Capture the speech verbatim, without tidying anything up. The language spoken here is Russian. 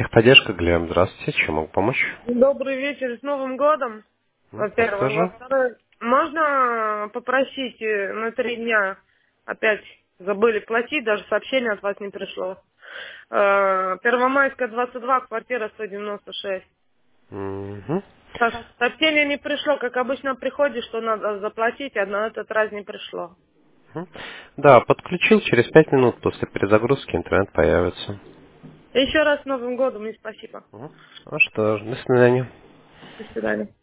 Техподдержка, Глеб, здравствуйте, чем могу помочь? Добрый вечер, с Новым годом, Ну, вас во-первых. тоже. Во-вторых, можно попросить э, на три дня, опять забыли платить, даже сообщение от вас не пришло. Э, Первомайская, двадцать два, квартира сто девяносто шесть. Мгм. Так, сообщение не пришло, как обычно приходит, что надо заплатить, а на этот раз не пришло. Мгм. Да, подключил, через пять минут после перезагрузки интернет появится. Еще раз с Новым годом и спасибо. Мгм. Ну что ж, до свидания. До свидания.